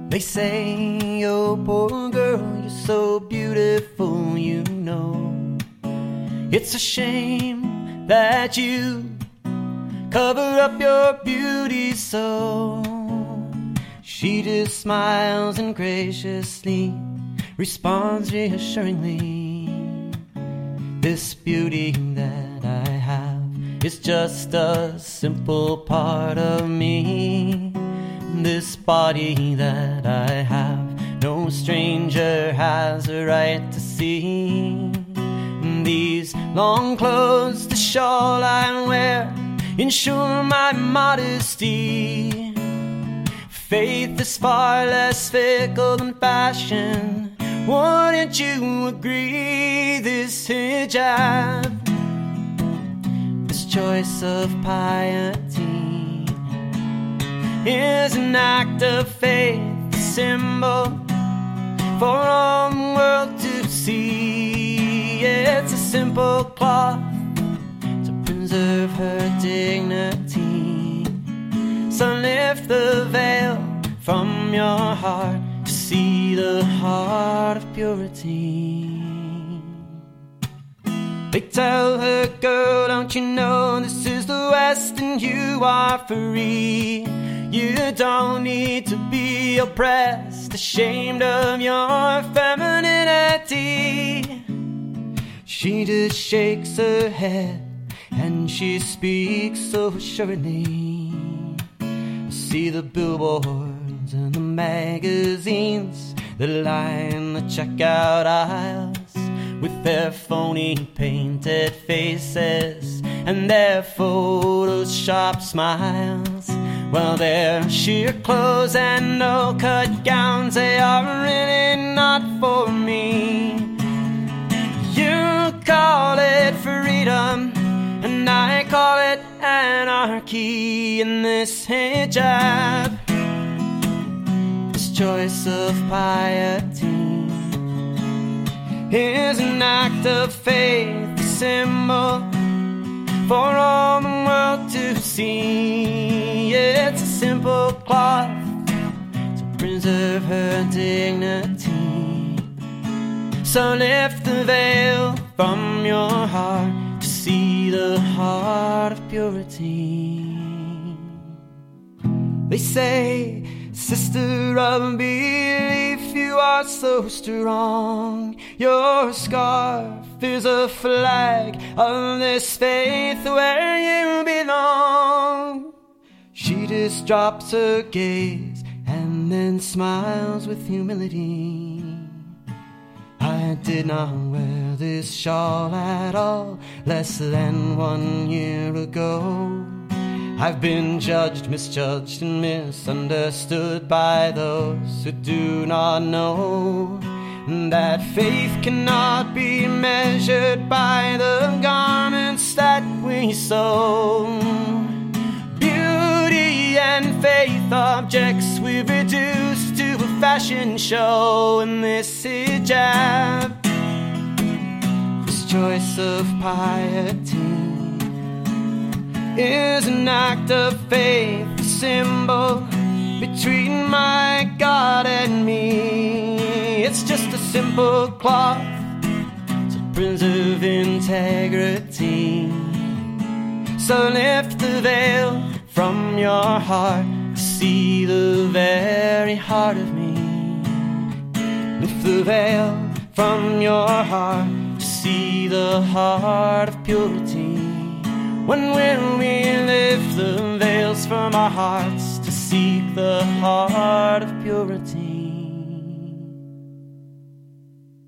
They say, oh poor girl, you're so beautiful, you know. It's a shame that you cover up your beauty so. She just smiles and graciously responds reassuringly. This beauty that I have is just a simple part of me. This body that I have, no stranger has a right to see. These long clothes, the shawl I wear, ensure my modesty. Faith is far less fickle than fashion. Wouldn't you agree? This hijab, this choice of piety, is an act of faith, a symbol for all the world to see. It's a simple cloth to preserve her dignity. So lift the veil from your heart to see the heart of purity. They tell her, girl, don't you know this is the West and you are free. You don't need to be oppressed, ashamed of your femininity. She just shakes her head and she speaks so assuredly. I see the billboards and the magazines that line the checkout aisles with their phony painted faces and their Photoshop smiles. Well, their sheer clothes and no-cut gowns, they are really not for me. You call it freedom, and I call it anarchy. In this hijab, this choice of piety, is an act of faith, a symbol for all the world to see. It's a simple cloth to preserve her dignity. So lift the veil from your heart to see the heart of purity. They say, sister of belief, you are so strong. Your scarf is a flag of this faith where you belong. She just drops her gaze and then smiles with humility. I did not wear this shawl at all less than 1 year ago. I've been judged, misjudged, and misunderstood by those who do not know that faith cannot be measured by the garments that we sew. Beauty and faith, objects we've reduced to a fashion show. And this hijab, this choice of piety, is an act of faith, a symbol between my God and me. It's just a simple cloth to preserve integrity. So lift the veil from your heart to see the very heart of me. Lift the veil from your heart to see the heart of purity. When will we lift the veils from our hearts to seek the heart of purity?